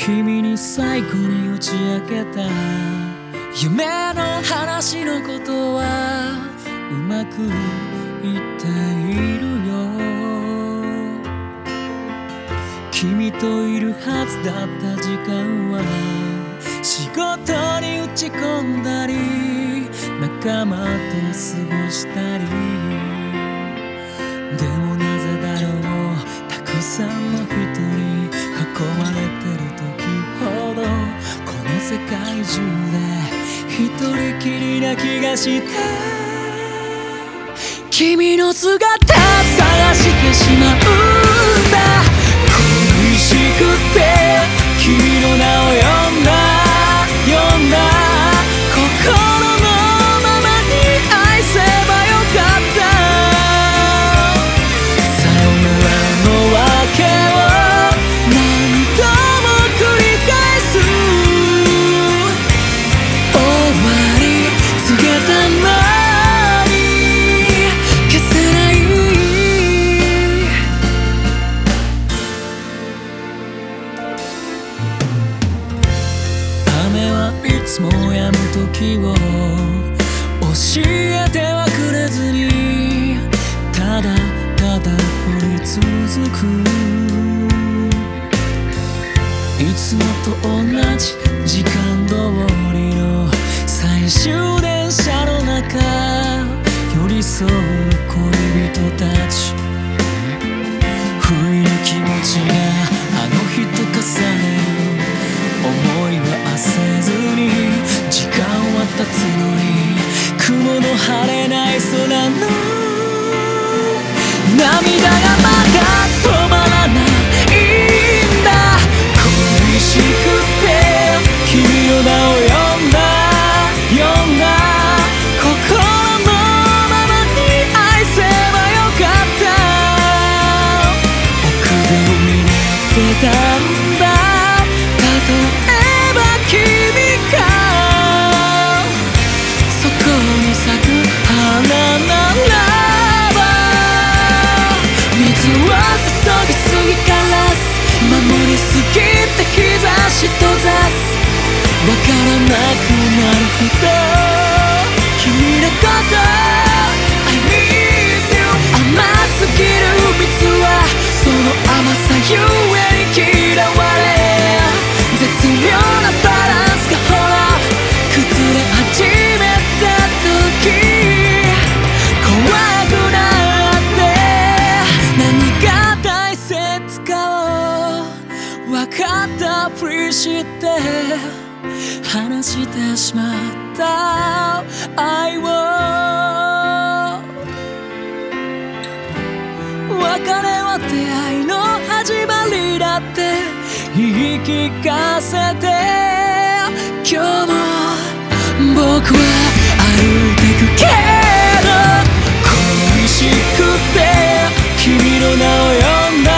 君に最後に打ち明けた夢の話のことはうまくいっているよ。君といるはずだった時間は仕事に打ち込んだり仲間と過ごしたり、でもなぜだろう、たくさんの人に囲まれてる時ほどこの世界中で一人きりな気がして、君の姿探してしまうんだ。恋しくて君の名を呼んだ心のままに愛せばよかった。さよならの訳を何度も繰り返す。終わり告げたのに消せない。雨はいつも止む時を教えてはくれずにただただ降り続く。いつもと同じ時間通りの最終電車の中、寄り添う恋人たち。不意の気持ちがあの日と重ねる。思いは焦ずに時間は経つのに雲の晴れない空の涙がまだ止まらないんだ。恋しくて君の名を呼んだ心のままに愛せばよかった。臆病になってたんだ。例えば君がそこに咲く花ならば、水は注ぎすぎからす、守りすぎて日差し閉ざす。わからなくなるほど君のこと I miss you。 甘すぎる蜜はその甘さゆえに嫌われ、絶妙なバランスがほら崩れ始めた時怖くなって何が大切かを分かったふりして話してしまった愛を。別れは出会いの始まりだって言い聞かせて、今日も僕は歩いてくけど恋しくて君の名を呼んだ